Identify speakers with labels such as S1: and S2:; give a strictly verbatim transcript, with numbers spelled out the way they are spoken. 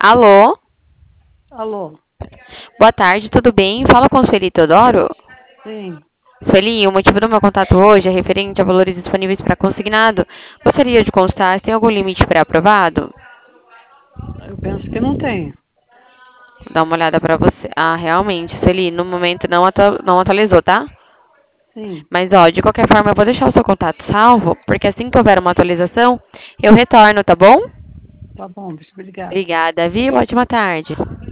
S1: Alô?
S2: Alô?
S1: Boa tarde, tudo bem? Fala com o Sueli Teodoro?
S2: Sim,
S1: Sueli, o motivo do meu contato hoje é referente a valores disponíveis para consignado. Gostaria de constar se tem algum limite pré-aprovado?
S2: eu penso que não tem.
S1: Vou dar uma olhada para você. Ah, realmente, Sueli, no momento não, atu- não atualizou, tá?
S2: Sim,
S1: Mas, ó, de qualquer forma, eu vou deixar o seu contato salvo, porque assim que houver uma atualização, eu retorno, tá bom?
S2: tá bom, obrigado.
S1: Obrigada, viu? Ótima tarde.